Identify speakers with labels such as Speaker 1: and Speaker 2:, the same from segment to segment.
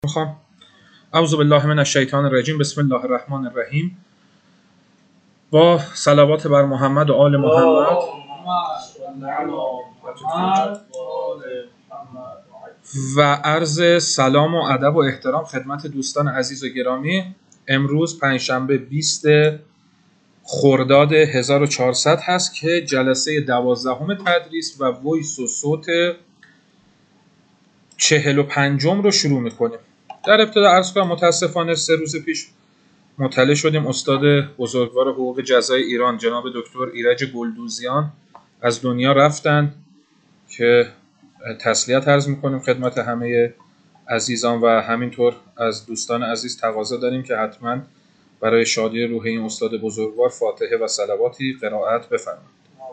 Speaker 1: میخوام اعوذ بالله من الشیطان الرجیم بسم الله الرحمن الرحیم با صلوات بر محمد و آل محمد و عرض سلام و ادب و احترام خدمت دوستان عزیز و گرامی. امروز پنجشنبه 20 خرداد 1400 هست که جلسه 12 تدریس و وایس و صوت 45 رو شروع میکنیم. در ابتدا عرض کنم متاسفانه 3 روز پیش مطلع شدیم استاد بزرگوار حقوق جزای ایران جناب دکتر ایرج گلدوزیان از دنیا رفتند که تسلیت عرض میکنیم خدمت همه عزیزان و همینطور از دوستان عزیز تقاضا داریم که حتما برای شادی روح این استاد بزرگوار فاتحه و صلواتی قرائت بفرمایید.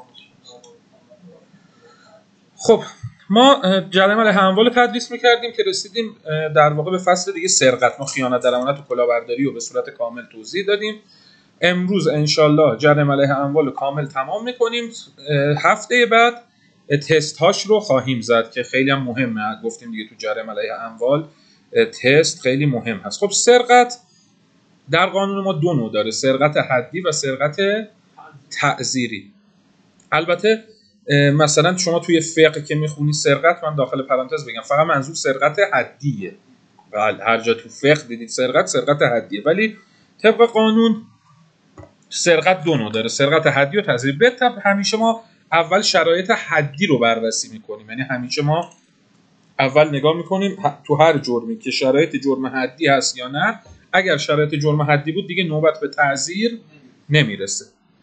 Speaker 1: خب ما جریان علیه اموال تدریس میکردیم که رسیدیم در واقع به فصل دیگه سرقت. ما خیانت در امانت و کلاهبرداری رو به صورت کامل توضیح دادیم. امروز انشالله جریان علیه اموال رو کامل تمام میکنیم. هفته بعد تست هاش رو خواهیم زد که خیلی هم مهمه. گفتیم دیگه تو جریان علیه اموال تست خیلی مهم هست. خب سرقت در قانون ما دو نوع داره، سرقت حدی و سرقت تعزیری. البته مثلا شما توی فقه که میخونی سرقت، من داخل پرانتز بگم فقط منظور سرقت حدیه. بله هر جا تو فقه دیدید سرقت حدیه، ولی طبق قانون سرقت دو نوع داره، سرقت حدی و تعزیری. به طب همیشه ما اول شرایط حدی رو بررسی میکنیم، یعنی همیشه ما اول نگاه میکنیم تو هر جرمی که شرایط جرم حدی هست یا نه. اگر شرایط جرم حدی بود دیگه نوبت به تعزیر نمیرسه.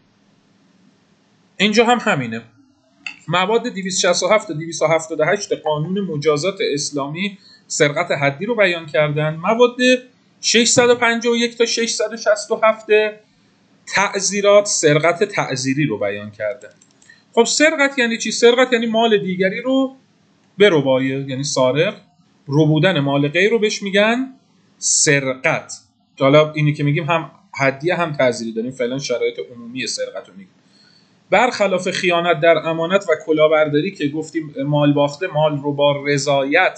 Speaker 1: اینجا هم همینه. مواد 267 و 278 قانون مجازات اسلامی سرقت حدی رو بیان کردن. مواد 651 تا 667 تعزیرات سرقت تعزیری رو بیان کردن. خب سرقت یعنی چی؟ سرقت یعنی مال دیگری رو بربایه، یعنی سارق ربودن مال غیر رو بهش میگن سرقت. حالا اینی که میگیم هم حدی هم تعزیری داریم، فعلا شرایط عمومی سرقت رو میگیم. برخلاف خیانت در امانت و کلاهبرداری که گفتیم مال باخته مال رو با رضایت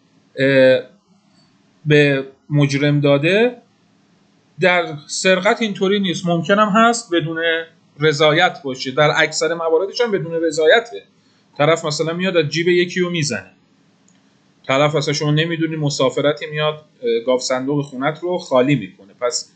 Speaker 1: به مجرم داده، در سرقت اینطوری نیست. ممکن هم هست بدون رضایت باشه، در اکثر مواردش هم بدون رضایته. طرف مثلا میاد از جیب یکی رو میزنه، طرف اصلا شما نمیدونی مسافرتی میاد گاو صندوق خونت رو خالی میکنه. پس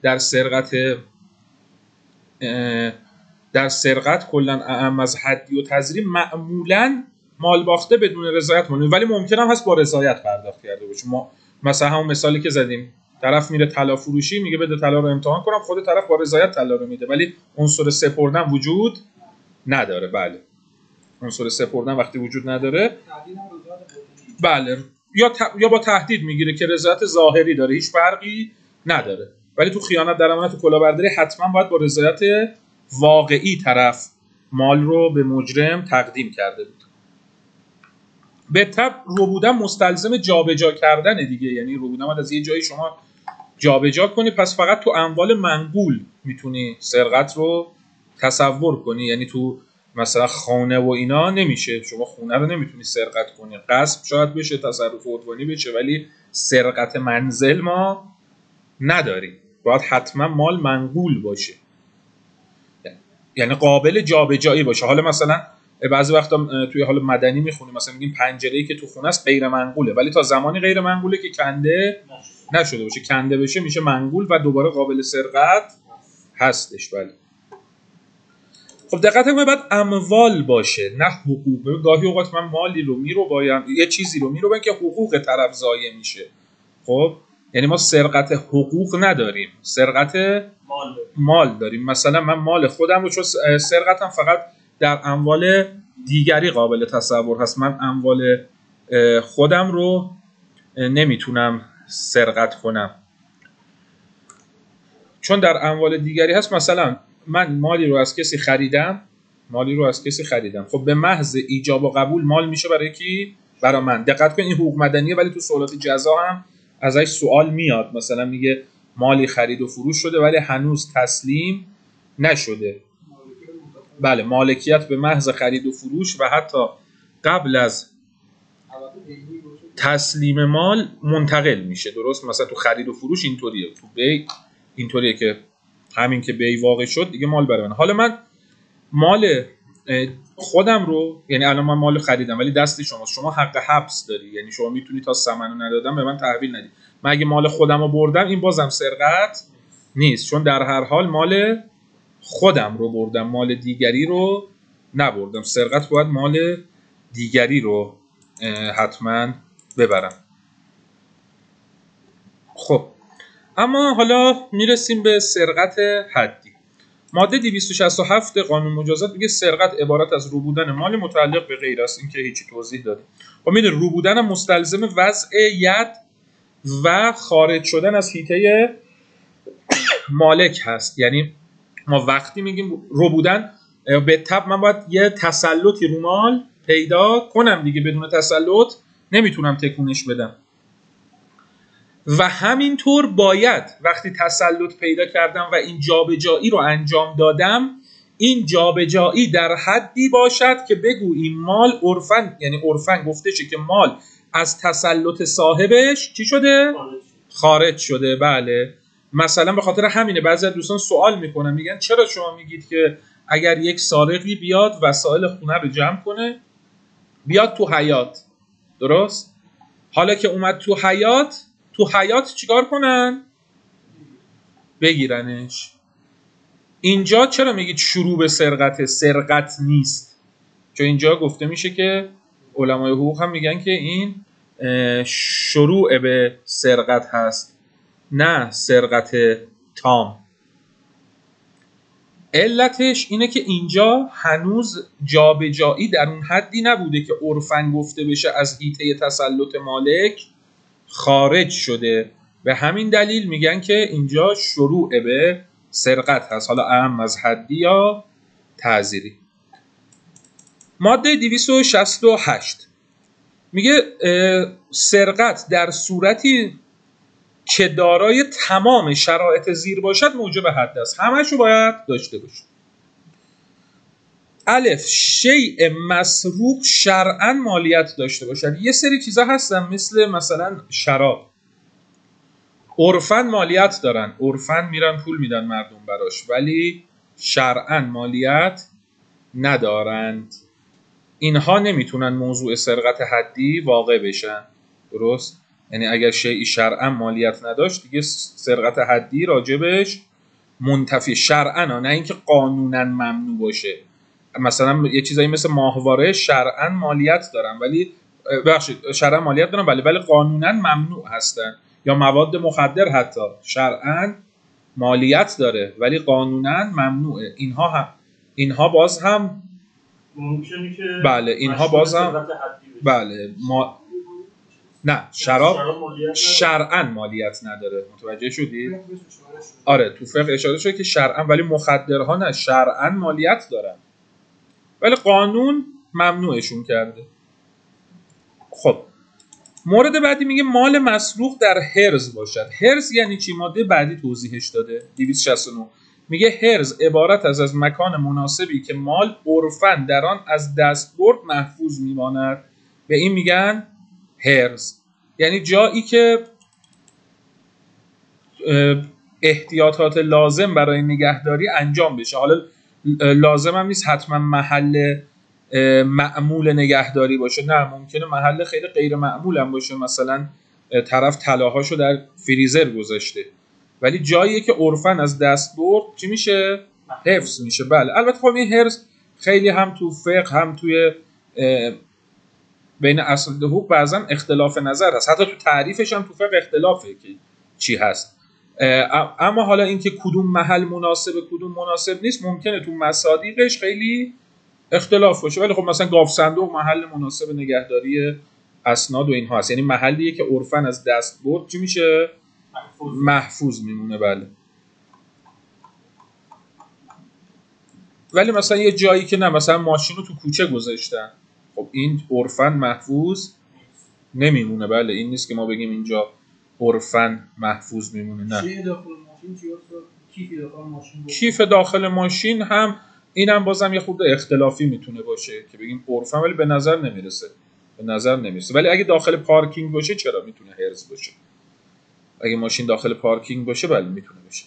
Speaker 1: در سرقت کلا اعم از حدی و تعزیری معمولا مال باخته بدون رضایت مونه، ولی ممکن هم هست با رضایت پرداخت کرده باشه. ما مثلا همون مثالی که زدیم، طرف میره طلا فروشی میگه بده طلا رو امتحان کنم، خود طرف با رضایت طلا رو میده ولی عنصر سپردن وجود نداره. بله عنصر سپردن وقتی وجود نداره بله یا با تهدید میگیره که رضایت ظاهری داره، هیچ فرقی نداره. ولی تو خیانت در امانت و کلاهبرداری حتما باید با رضایت واقعی طرف مال رو به مجرم تقدیم کرده بود. به طب ربودن مستلزم جابجا کردن دیگه، یعنی ربودن باید از یه جایی شما جابجا کنی. پس فقط تو اموال منقول میتونی سرقت رو تصور کنی، یعنی تو مثلا خانه و اینا نمیشه. شما خونه رو نمیتونی سرقت کنی، غصب شاید بشه، تصرف عدوانی بشه، ولی سرقت منزل ما نداریم. باید حتما مال منقول باشه، یعنی قابل جابجایی باشه. حالا مثلا بعضی وقتا توی حال مدنی میخونیم مثلا میگیم پنجره‌ای که تو خونه است غیر منقوله، ولی تا زمانی غیر منقوله که کنده نشده باشه. کنده بشه میشه منقول و دوباره قابل سرقت هستش. بله خب دقت کنید، باید اموال باشه نه حقوق. گاهی اوقات من مالی رو میروبایم، یه چیزی رو میروبایم که حقوق طرف ضایع میشه. خب یعنی ما سرقت حقوق نداریم، سرقت مال داریم. مثلا من مال خودم رو، چون سرقتم فقط در اموال دیگری قابل تصور هست، من اموال خودم رو نمیتونم سرقت کنم چون در اموال دیگری هست. مثلا من مالی رو از کسی خریدم، خب به محض ایجاب و قبول مال میشه برای کی؟ برای من. دقت کن این حقوق مدنیه، ولی تو سوالات جزا هم ازش سوال میاد. مثلا میگه مالی خرید و فروش شده ولی هنوز تسلیم نشده. بله مالکیت به محض خرید و فروش و حتی قبل از تسلیم مال منتقل میشه. درست؟ مثلا تو خرید و فروش اینطوریه، تو بی اینطوریه که همین که بی واقع شد دیگه مال برای من. حالا من مال خودم رو، یعنی الان من مال خریدم ولی دست شماست، شما حق حبس داری، یعنی شما میتونی تا ثمنو ندادم به من تحویل ندی. من اگه مال خودم رو بردم این بازم سرقت نیست، چون در هر حال مال خودم رو بردم، مال دیگری رو نبردم. سرقت باید مال دیگری رو حتما ببرم. خب اما حالا میرسیم به سرقت حدی. ماده 267 قانون مجازات میگه سرقت عبارت از ربودن مال متعلق به غیر است. این که هیچی توضیح داده. خب میدونی ربودن مستلزم وضع ید و خارج شدن از حیطه مالک هست. یعنی ما وقتی میگیم ربودن به تبع من باید یه تسلطی رو مال پیدا کنم دیگه، بدون تسلط نمیتونم تکونش بدم. و همینطور باید وقتی تسلط پیدا کردم و این جابجایی رو انجام دادم، این جابجایی در حدی باشد که بگو این مال عرفن، یعنی عرفن گفته شه که مال از تسلط صاحبش چی شده؟ خارج شده. بله، مثلا به خاطر همینه بعضی از دوستان سوال میکنن، میگن چرا شما میگید که اگر یک سارقی بیاد وسایل خونه رو جمع کنه بیاد تو حیاط، درست؟ حالا که اومد تو حیاط چیکار کنن؟ بگیرنش. اینجا چرا میگید شروع به سرقته؟ سرقت نیست، چون اینجا گفته میشه که علمای حقوق هم میگن که این شروع به سرقت هست، نه سرقت تام. علتش اینه که اینجا هنوز جابجایی در اون حدی نبوده که عرفاً گفته بشه از حیطه تسلط مالک خارج شده. به همین دلیل میگن که اینجا شروع به سرقت هست، حالا اهم از حدی یا تعزیری. ماده 268 میگه سرقت در صورتی که دارای تمام شرایط زیر باشد موجب حد است. همه‌شو باید داشته باشه. الف، شیء مسروق شرعاً مالیت داشته باشد. یه سری چیزا هستن مثلا شراب، عرفاً مالیت دارن، عرفاً میرن پول میدن مردم براش، ولی شرعاً مالیت ندارند. اینها نمیتونن موضوع سرقت حدی واقع بشن. درست؟ یعنی اگر شیئی شرعاً مالیت نداشت دیگه سرقت حدی راجبش منتفی شرعاً، نه اینکه قانوناً ممنوع باشه. مثلا یه چیزایی مثل ماهواره شرعاً مالیت دارن ولی شرعاً مالیت دارن ولی قانوناً ممنوع هستن. یا مواد مخدر حتی شرعاً مالیت داره ولی قانوناً ممنوعه. اینها باز هم
Speaker 2: ممکنه که
Speaker 1: بله اینها باز هم بله نه شراب شرعاً مالیت نداره. متوجه شدید؟ آره تو فقه اشاره شده که شرعاً، ولی مخدرها نه، شرعاً مالیت دارن ولی قانون ممنوعشون کرده. خب مورد بعدی میگه مال مسروق در حرز باشد. حرز یعنی چی؟ ماده بعدی توضیحش داده 269. میگه حرز عبارت از مکان مناسبی که مال عرفاً در آن از دستبرد محفوظ میماند، به این میگن حرز. یعنی جایی که احتیاطات لازم برای نگهداری انجام بشه. حالا لازم هم نیست حتما محل معمول نگهداری باشه، نه ممکنه محل خیلی غیر معمول هم باشه، مثلا طرف طلاهاشو در فریزر گذاشته، ولی جاییه که عرفاً از دست برد چی میشه؟ حفظ میشه. بله البته خب این حرز خیلی هم تو فقه هم توی بین اصل حقوق بعضا اختلاف نظر هست، حتی تو تعریفش هم تو فقه اختلافه که چی هست. اما حالا اینکه کدوم محل مناسب کدوم مناسب نیست ممکنه تو مصادیقش خیلی اختلاف باشه، ولی خب مثلا گاف صندوق محل مناسب نگهداری اسناد و اینها هست، یعنی محلیه که عرفاً از دست برد چی میشه؟ محفوظ میمونه. بله ولی مثلا یه جایی که نه، مثلا ماشین رو تو کوچه گذاشتن، خب این عرفاً محفوظ نمیمونه. بله این نیست که ما بگیم اینجا عرفاً محفوظ میمونه. نه کیف داخل ماشین هم اینم بازم یه خورده اختلافی میتونه باشه که بگیم عرفاً، ولی به نظر نمیرسه به نظر نمیرسه. ولی اگه داخل پارکینگ باشه چرا میتونه هرز باشه. اگه ماشین داخل پارکینگ باشه بله میتونه باشه.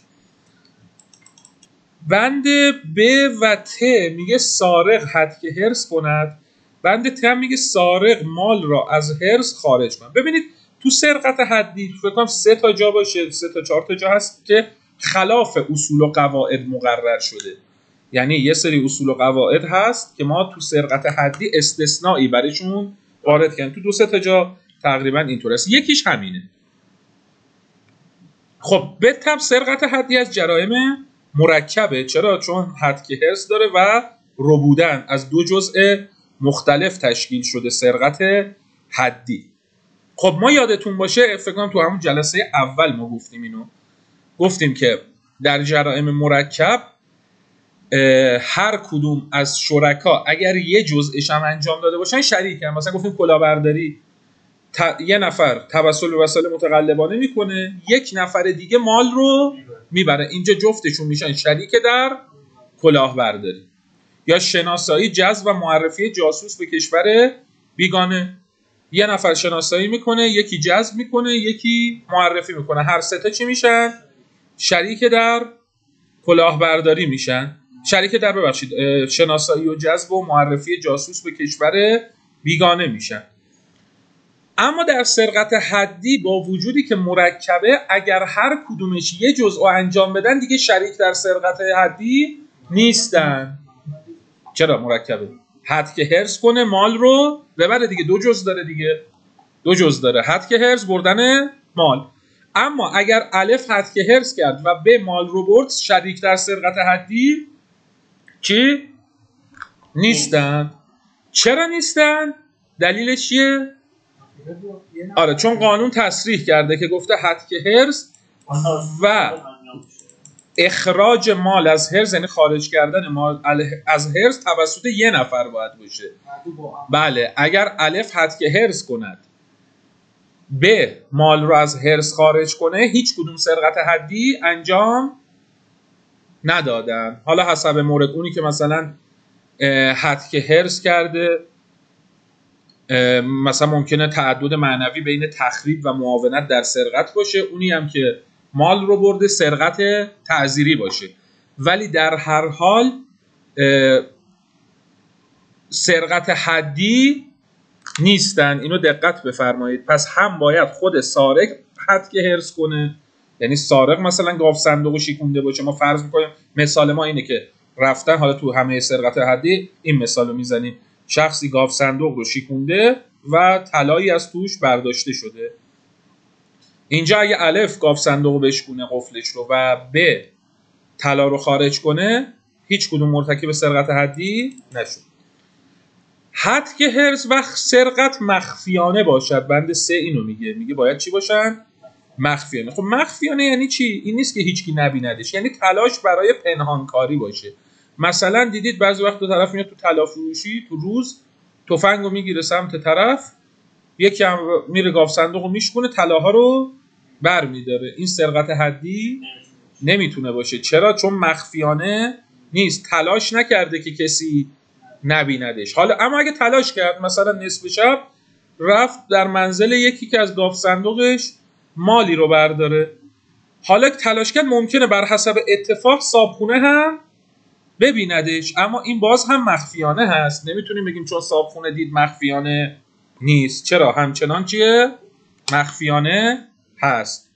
Speaker 1: بند ب و ت میگه سارق حد که هرس کند. بند ت هم میگه سارق مال را از هرس خارج کند. ببینید تو سرقت حدی فکر کنم 3 تا جا باشه، 3 تا 4 تا جا هست که خلاف اصول و قواعد مقرر شده. یعنی یه سری اصول و قواعد هست که ما تو سرقت حدی استثنایی برایشون وارد کردیم. تو 2-3 تا جا تقریبا اینطور است. یکیش همینه. خب به طب سرقت حدی از جرایم مرکبه. چرا؟ چون حد که هرس داره و ربودن از 2 جزء مختلف تشکیل شده سرقت حدی. خب ما یادتون باشه فکر کنم تو همون جلسه اول ما گفتیم اینو. گفتیم که در جرایم مرکب هر کدوم از شرکا اگر یه جزءش هم انجام داده باشن شریکن. مثلا گفتیم کلاهبرداری یه نفر توسل به وسایل متقلبانه میکنه، یک نفر دیگه مال رو میبره. اینجا جفتشون میشن شریک در کلاهبرداری. یا شناسایی، جذب و معرفی جاسوس به کشور بیگانه. یه نفر شناسایی میکنه، یکی جذب میکنه، یکی معرفی میکنه. هر سه تا چی میشن؟ شریک در کلاهبرداری میشن. شریک در شناسایی و جذب و معرفی جاسوس به کشور بیگانه میشن. اما در سرقت حدی با وجودی که مرکبه، اگر هر کدومش یه جزء انجام بدن دیگه شریک در سرقت حدی نیستن. چرا مرکبه؟ حد که هرس کنه مال رو ببره دیگه، 2 جزء داره دیگه، 2 جزء داره. حد که هرس بردن مال. اما اگر الف حد که هرس کرد و به مال رو برد، شریک در سرقت حدی چی؟ نیستن. چرا نیستن؟ دلیلش چیه؟ آره چون قانون تصریح کرده که گفته حد که هرس و اخراج مال از هرس، یعنی خارج کردن مال از هرس توسط یه نفر باید باشه. بله اگر الف حد که هرس کند به مال رو از هرس خارج کنه، هیچ کدوم سرقت حدی انجام ندادن. حالا حسب مورد، اونی که مثلا حد که هرس کرده مثلا ممکنه تعدد معنوی بین تخریب و معاونت در سرقت باشه، اونی هم که مال رو برده سرقت تعزیری باشه. ولی در هر حال سرقت حدی نیستن. اینو دقت بفرمایید. پس هم باید خود سارق حد که هرس کنه، یعنی سارق مثلا گاو صندوق شیکونده باشه. ما فرض میکنیم مثال ما اینه که رفتن، حالا تو همه سرقت حدی این مثالو میزنیم، شخصی گاو صندوق رو شیکونده و طلایی از توش برداشته شده. اینجا اگه الف گاو صندوق رو بشکونه قفلش رو و ب طلا رو خارج کنه، هیچ کدوم مرتکب سرقت حدی نشد. حد که هرس و سرقت مخفیانه باشد. بند 3 اینو میگه باید چی باشن؟ مخفیانه. خب مخفیانه یعنی چی؟ این نیست که هیچکی نبیندش، یعنی تلاش برای پنهانکاری باشه. مثلا دیدید بعضی وقت دو طرف میاد تو طلا فروشی، تو روز تفنگو میگیره سمت طرف، یکی هم میره گاو صندوقو میشکونه، طلاها رو برمیداره. این سرقت حدی نمیتونه باشه. چرا؟ چون مخفیانه نیست، تلاش نکرده که کسی نبیندش. حالا اما اگه تلاش کرد، مثلا نصف شب رفت در منزل یکی که از گاو صندوقش مالی رو برداره، حالا تلاش کرد ممکنه بر حسب اتفاق صابخونه هم ببیندش، اما این باز هم مخفیانه هست. نمیتونیم بگیم چون صابخونه دید مخفیانه نیست. چرا؟ همچنان چیه؟ مخفیانه هست.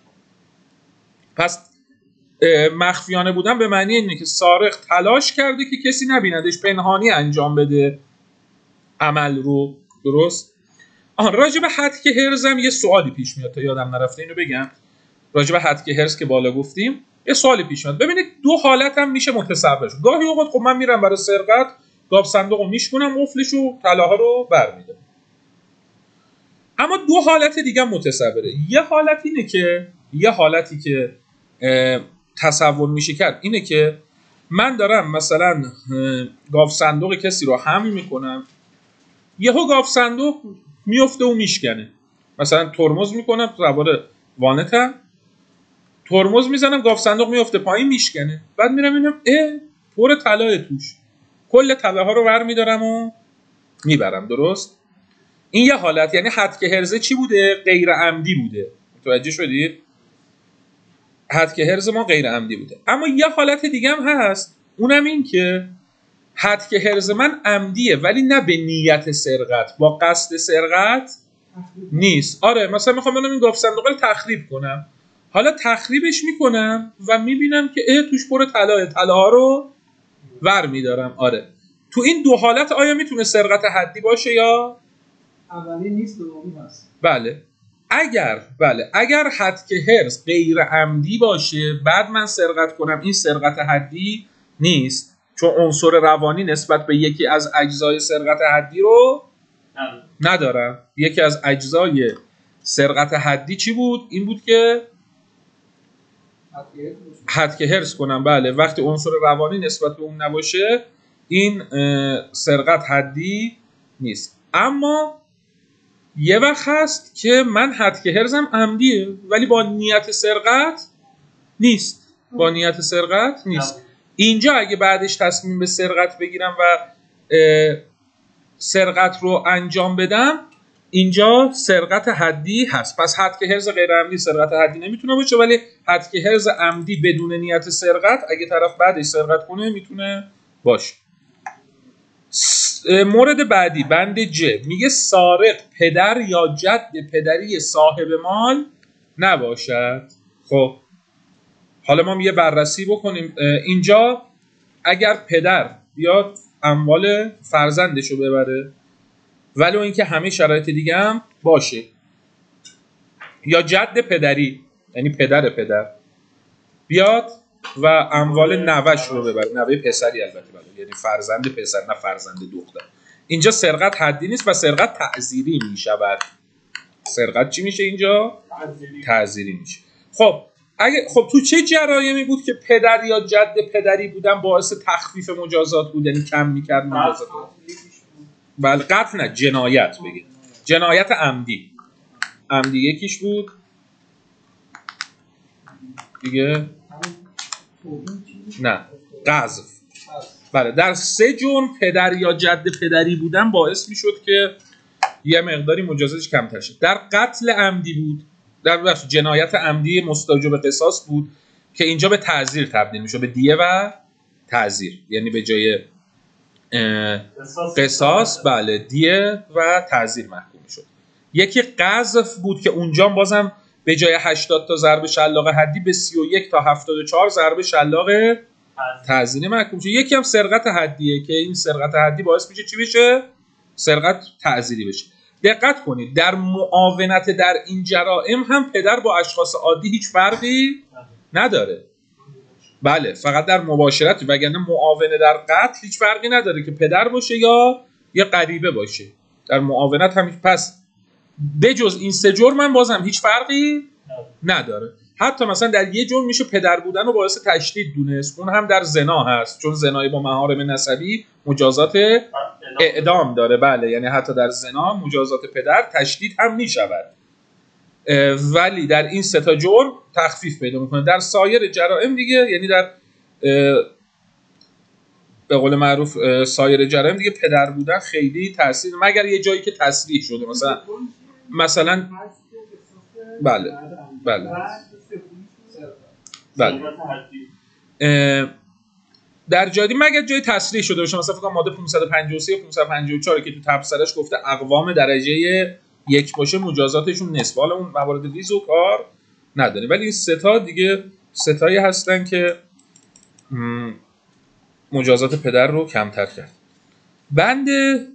Speaker 1: پس مخفیانه بودن به معنی اینه که سارق تلاش کرده که کسی نبیندش، پنهانی انجام بده عمل رو. درست؟ راجع به حد که هرزم یه سوالی پیش میاد تا یادم نرفته اینو بگم. راجع به حد که هرز که بالا گفتیم یه سوالی پیش میاد. ببینید 2 حالت هم میشه متصور شد. گاهی اوقات خب من میرم برای سرقت، گاو صندوقو میشکنم، قفلشو، طلاها رو برمیدارم. اما 2 حالت دیگه هم متصوره. یه حالتی که تصور میشه کرد اینه که من دارم مثلا گاو صندوق کسی رو حمل میکنم، یهو گاو صندوق میفته و میشکنه. مثلا ترمز میکنم، سوار وانتم، ترمز میزنم، گاو صندوق میفته پایین میشکنه. بعد میرم میبینم پر طلای توش، کل طلاها رو برمیدارم و میبرم. درست؟ این یه حالت، یعنی حد که هرزه چی بوده؟ غیر عمدی بوده. متوجه شدید؟ حد که هرز ما غیر عمدی بوده. اما یه حالت دیگه هم هست، اونم این که حد که هرز من عمدیه ولی نه به نیت سرقت، با قصد سرقت نیست. آره مثلا میخوام برم این گاف صندوق رو تخریب کنم، حالا تخریبش میکنم و میبینم که توش پر طلاه، طلاها رو ور میدارم. آره تو این دو حالت آیا میتونه سرقت حدی باشه یا
Speaker 3: اولی نیست، دومی هست؟
Speaker 1: بله. اگر حد که هرز غیر عمدی باشه بعد من سرقت کنم، این سرقت حدی نیست، چون عنصر روانی نسبت به یکی از اجزای سرقت حدی رو ندارم. یکی از اجزای سرقت حدی چی بود؟ این بود که حد که هرز کنم. بله وقتی عنصر روانی نسبت به اون نباشه این سرقت حدی نیست. اما یه وقت هست که من حد که هرزم عمدیه ولی با نیت سرقت نیست. اینجا اگه بعدش تصمیم به سرقت بگیرم و سرقت رو انجام بدم، اینجا سرقت حدی هست. پس حد که هرز غیر عمدی سرقت حدی نمیتونه باشه، ولی حد که هرز عمدی بدون نیت سرقت اگه طرف بعدش سرقت کنه میتونه باشه. مورد بعدی بند ج میگه سارق پدر یا جد پدری صاحب مال نباشد. خب حالا ما یه بررسی بکنیم. اینجا اگر پدر بیاد اموال فرزندشو ببره ولو اینکه همه شرایط دیگه هم باشه، یا جد پدری یعنی پدر بیاد و اموال نوش رو ببره، نوه پسری البته بله، یعنی فرزند پسر نه فرزند دختر، اینجا سرقت حدی نیست و سرقت تعزیری میشود. سرقت چی میشه اینجا؟ تعزیری میشه. خب تو چه جرایمی بود که پدر یا جد پدری بودن باعث تخفیف مجازات بود، یعنی کم میکرد مجازات؟ بله قتل نه، جنایت بگید. جنایت عمدی یکیش بود دیگه، نه قذف. بله در 3 جرم پدر یا جد پدری بودن باعث میشد که یه مقداری مجازاتش کمتر شه. در قتل عمدی بود، در جنایت عمدی مستوجب قصاص بود که اینجا به تعزیر تبدیل میشه، به دیه و تعزیر، یعنی به جای قصاص بله دیه و تعزیر محکوم شد. یکی قذف بود که اونجا بازم به جای 80 تا ضرب شلاق حدی به 31 تا 74 ضرب شلاق تعزیری محکوم شد. یکی هم سرقت حدیه که این سرقت حدی باعث میشه چی بشه؟ سرقت تعزیری بشه. دقت کنید در معاونت در این جرائم هم پدر با اشخاص عادی هیچ فرقی نداره. بله فقط در مباشرت، وگرنه معاونه در قتل هیچ فرقی نداره که پدر باشه یا یه غریبه باشه. در معاونت هم پس بجز این 3 جرم من بازم هیچ فرقی نداره. حتی مثلا در یه جرم میشه پدر بودن رو باعث تشدید دونست، اون هم در زنا هست، چون زنایی با محارم نسبی مجازات اعدام داره. بله یعنی حتی در زنا مجازات پدر تشدید هم میشود، ولی در این 3 تا جرم تخفیف پیدا میکنه. در سایر جرائم دیگه، یعنی در به قول معروف سایر جرائم دیگه پدر بودن خیلی تاثیر، مگر یه جایی که تصریح شده مثلا بله در جادی مگر جای تصریح شده باشه، مثلا فکر کنم ماده 553 یا 554 که تو تبصرهش گفته اقوام درجه 1 باشه مجازاتشون نصف. حالا اون موارد ریز و کار نداره، ولی این 3 تا دیگه 3 تایی هستن که مجازات پدر رو کمتر کرد. بند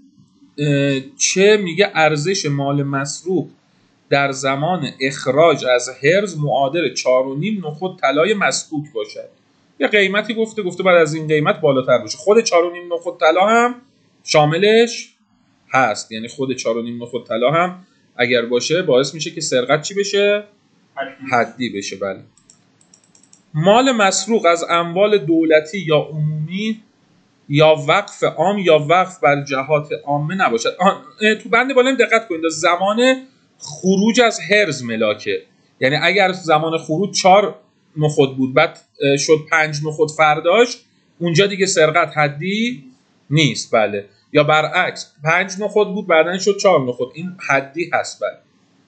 Speaker 1: چه میگه ارزش مال مسروق در زمان اخراج از حرز معادل 4.5 نخود طلای مسکوک باشد. یه قیمتی گفته بعد از این قیمت بالاتر باشه. خود 4.5 نخود طلا هم شاملش هست، یعنی خود 4.5 نخود طلا هم اگر باشه باعث میشه که سرقت چی بشه؟ حدی بشه. بله مال مسروق از اموال دولتی یا عمومی یا وقف عام یا وقف بر جهات عامه نباشد. تو بند بالا دقت کنید، زمان خروج از حرز ملاکه، یعنی اگر زمان خروج 4 نخود بود بعد شد 5 نخود فرداش، اونجا دیگه سرقت حدی نیست. بله یا برعکس 5 نخود بود بعدن شد 4 نخود، این حدی هست. بله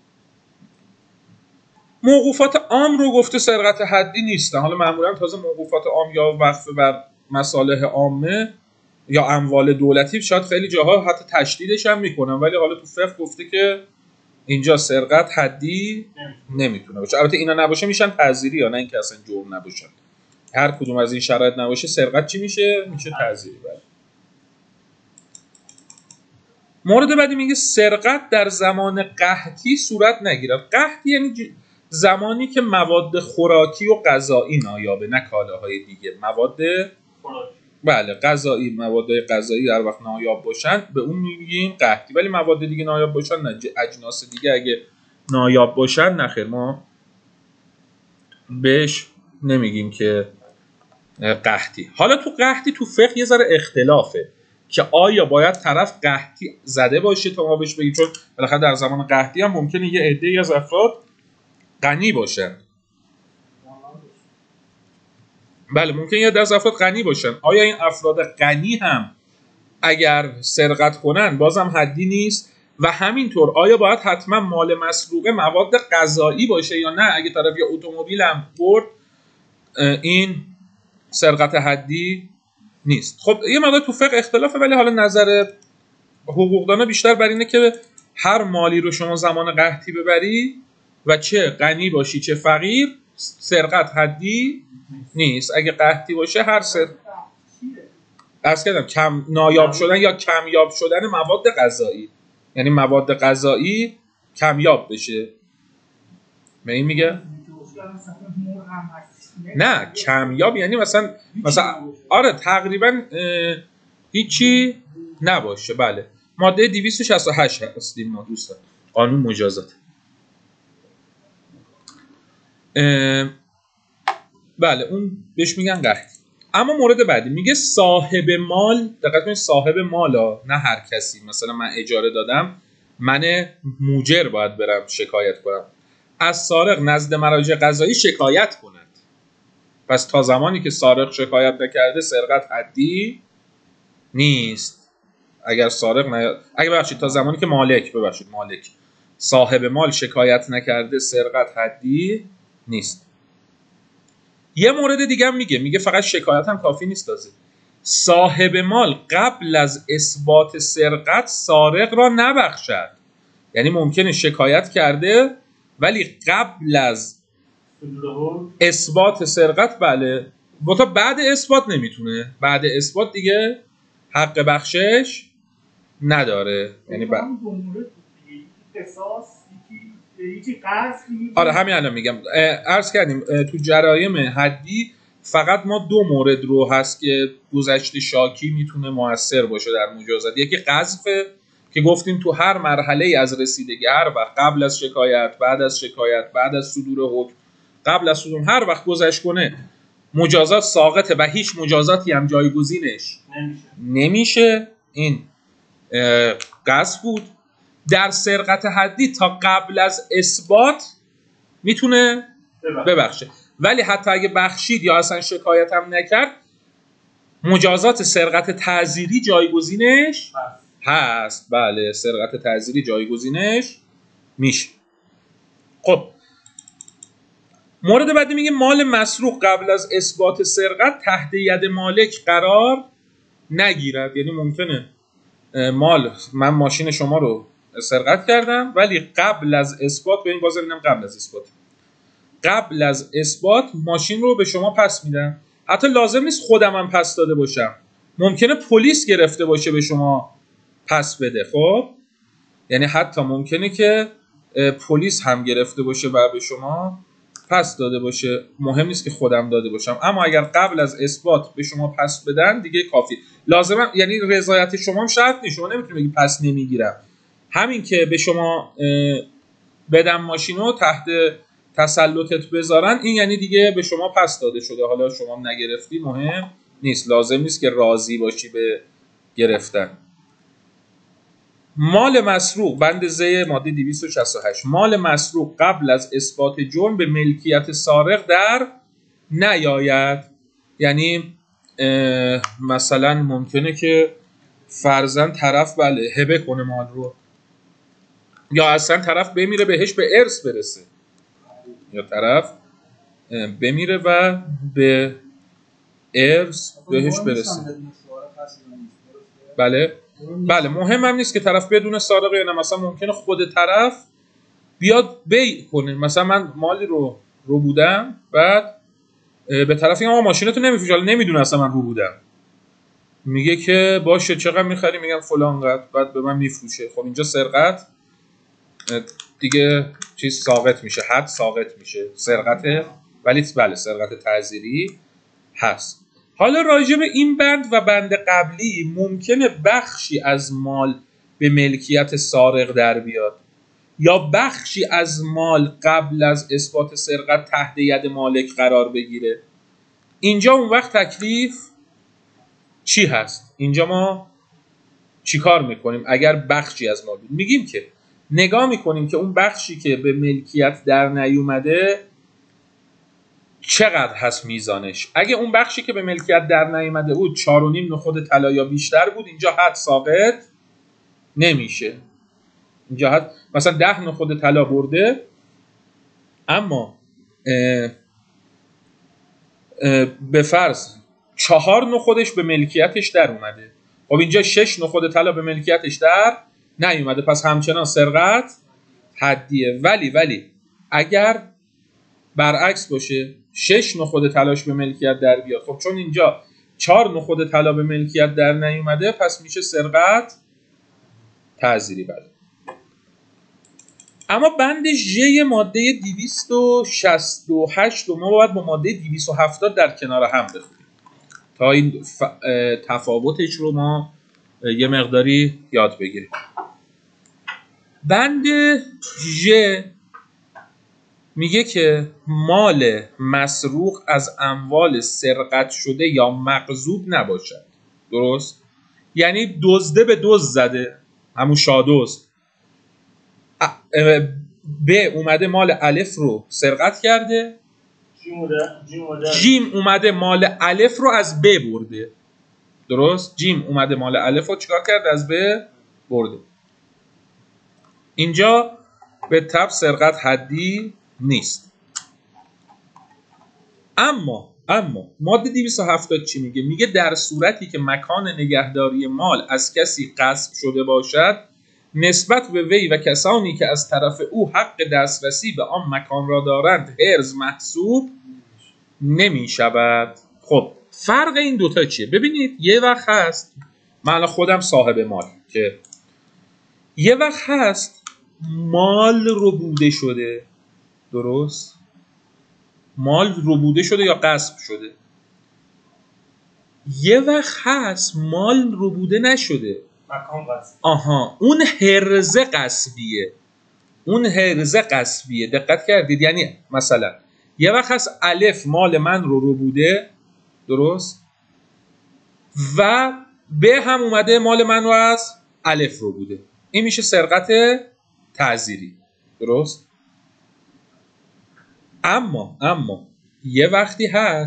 Speaker 1: موقوفات عام رو گفته سرقت حدی نیستن. حالا معمولا تازه موقوفات عام یا وقف بر مصالح عامه یا اموال دولتی شاید خیلی جاها حتی تشدیدش هم میکنن، ولی حالا تو فقه گفته که اینجا سرقت حدی نمیتونه باشه. البته اینا نباشه میشن تعزیری، یا نه اینکه اصلا جرم نباشن. هر کدوم از این شرایط نباشه سرقت چی میشه؟ میشه تعزیری. بله. مورد بعدی میگه سرقت در زمان قحطی صورت نگیرد. قحطی یعنی زمانی که مواد خوراکی و غذایی نایابه، نه کالاهای دیگه. مواد خوراکی، بله غذایی، مواد غذایی در وقت نایاب باشن به اون میگیم قحطی، ولی مواد دیگه نایاب باشن نه. اجناس دیگه اگه نایاب باشن نخیر، ما بهش نمیگیم که قحطی. حالا تو قحطی تو فقه یه ذره اختلافه که آیا باید طرف قحطی زده باشه تا ما بهش بگیم، چون بالاخره در زمان قحطی هم ممکنه یه عده‌ای از افراد غنی باشن. بله ممکنه یه عده از افراد غنی باشن. آیا این افراد غنی هم اگر سرقت کنن بازم حدی نیست؟ و همینطور آیا باید حتما مال مسروقه مواد غذایی باشه یا نه؟ اگه طرف یه اتومبیل هم برد این سرقت حدی نیست. خب یه مقدار تو فقه اختلافه، ولی حالا نظر حقوقدانا بیشتر بر اینه که هر مالی رو شما زمان قحطی ببری و چه غنی باشی چه فقیر سرقت حدی نیست. اگه قحطی باشه هر عرض کردم کم نایاب شدن یا کمیاب شدن مواد غذایی، یعنی مواد غذایی کمیاب بشه. به این میگه نه کمیاب یعنی مثلا آره تقریبا هیچی نباشه. بله ماده 268 هستیم ما دوستان، قانون مجازات. بله اون بهش میگن قحطی. اما مورد بعدی میگه صاحب مال، دقت کنید صاحب مالا، نه هر کسی. مثلا من اجاره دادم، من موجر باید برم شکایت کنم، از سارق نزد مراجع قضایی شکایت کند. پس تا زمانی که سارق شکایت نکرده سرقت حدی نیست. اگر سارق ببخشید تا زمانی که مالک صاحب مال شکایت نکرده سرقت حدی نیست. یه مورد دیگه هم میگه فقط شکایت هم کافی نیست، تازه صاحب مال قبل از اثبات سرقت سارق را نبخشد. یعنی ممکنه شکایت کرده ولی قبل از اثبات سرقت بله تا بعد اثبات نمیتونه، بعد اثبات دیگه حق بخشش نداره. یعنی آره همین الان میگم عرض کردیم تو جرایم حدی فقط ما دو مورد رو هست که گذشت شاکی میتونه مؤثر باشه در مجازات. یکی قذف که گفتیم تو هر مرحله از رسیدگی، هر وقت قبل از شکایت، بعد از شکایت، بعد از صدور حکم، قبل از صدور، هر وقت گذشت کنه مجازات ساقطه و هیچ مجازاتی هم جایگزینش نمیشه. این قذف بود. در سرقت حدی تا قبل از اثبات میتونه ببخشه، ولی حتی اگه بخشید یا اصلا شکایت هم نکرد مجازات سرقت تعزیری جایگزینش هست. بله سرقت تعزیری جایگزینش میشه. خب مورد بعدی میگه مال مسروق قبل از اثبات سرقت تحت ید مالک قرار نگیرد. یعنی ممکنه من ماشین شما رو سرقت کردم ولی قبل از اثبات، به این بازم اینم قبل از اثبات ماشین رو به شما پس میدم. حتی لازم نیست خودم هم پس داده باشم، ممکنه پلیس گرفته باشه به شما پس بده. خب یعنی حتی ممکنه که پلیس هم گرفته باشه و به شما پس داده باشه، مهم نیست که خودم داده باشم. اما اگر قبل از اثبات به شما پس بدن دیگه کافی. لازم یعنی رضایت شما هم شرط نیست، شما نمیتونید بگید پس نمیگیرم. همین که به شما بدم ماشینو تحت تسلطت بذارن این یعنی دیگه به شما پس داده شده. حالا شما هم نگرفتی مهم نیست، لازم نیست که راضی باشی به گرفتن. مال مسروق بند ز ماده 268 مال مسروق قبل از اثبات جرم به ملکیت سارق در نیاید. یعنی مثلا ممکنه که فرضاً طرف بله هبه کنه مال رو، یا اصلا طرف بمیره بهش به ارث برسه، یا طرف بمیره و به ارث بهش برسه. بله بله مهم هم نیست که طرف بدون سارقه یا نه، مثلا ممکنه خود طرف بیاد بیع کنه، مثلا من مالی رو بودم، بعد به طرف میگم ماشینتو نمیفروشی، حالا نمیدونه اصلا من رو بودم، میگه که باشه چقدر میخری، میگم فلان قدر، بعد به من میفروشه. خب اینجا سرقت دیگه چیز ساقط میشه، حد ساقط میشه، سرقته، ولی بله سرقت تعزیری هست. حالا راجع به این بند و بند قبلی ممکنه بخشی از مال به ملکیت سارق در بیاد، یا بخشی از مال قبل از اثبات سرقت تحت ید مالک قرار بگیره. اینجا اون وقت تکلیف چی هست؟ اینجا ما چی کار میکنیم اگر بخشی از مال بود؟ میگیم که نگاه میکنیم که اون بخشی که به ملکیت در نیومده چقدر هست میزانش. اگه اون بخشی که به ملکیت در نیومده بود 4.5 نخود طلا یا بیشتر بود، اینجا حد ساقط نمیشه. اینجا حد مثلا 10 نخود طلا برده، اما به فرض 4 نخودش به ملکیتش در اومده، خب اینجا 6 نخود طلا به ملکیتش در نیومده، پس همچنان سرقت حدیه. ولی اگر برعکس باشه 6 نخود طلاش به ملکیت در بیاد، خب چون اینجا 4 نخود طلا به ملکیت در نیومده، پس میشه سرقت تعزیری. بله. اما بند ژ ماده 268 رو ما باید با ماده 270 در کنار هم بخونیم تا این تفاوتش رو ما یه مقداری یاد بگیریم. بند ژ میگه که مال مسروق از اموال سرقت شده یا مغصوب نباشد. درست؟ یعنی دزده به دزد زده، همون شادوست، ب اومده مال الف رو سرقت کرده، جیم اومده مال الف رو از ب برده. درست؟ جیم اومده مال الف رو چیکار کرده؟ از ب برده. اینجا به طب سرقت حدی نیست. اما ماده 270 چی میگه؟ میگه در صورتی که مکان نگهداری مال از کسی غصب شده باشد، نسبت به وی و کسانی که از طرف او حق دسترسی به آن مکان را دارند حرز محسوب نمی شود. خب فرق این دوتا چیه؟ ببینید یه وقت هست من خودم صاحب مال، که یه وقت هست مال ربوده شده. درست؟ مال ربوده شده یا غصب شده. یه وقت هست مال ربوده نشده،
Speaker 2: مکان غصب.
Speaker 1: آها، اون حرزه قصبیه. دقت کردید؟ یعنی مثلا یه وقت هست الف مال من رو ربوده، درست، و به هم اومده مال من رو از الف ربوده، این میشه سرقت تعزیری. درست؟ اما یه وقتی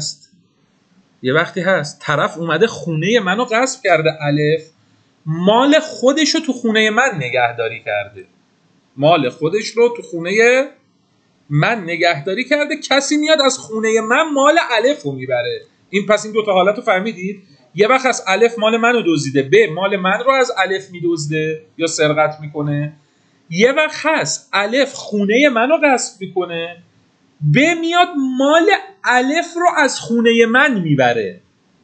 Speaker 1: هست طرف اومده خونه منو غصب کرده، الف مال خودش رو تو خونه من نگهداری کرده، کسی میاد از خونه من مال الف رو میبره. پس این دوتا حالت رو فهمیدید؟ یه وقت از الف مال منو دزدیده، به مال من رو از الف میدزده یا سرقت میکنه. یه وقت هست الف خونه منو غصب میکنه، به میاد مال الف رو از خونه من میبره.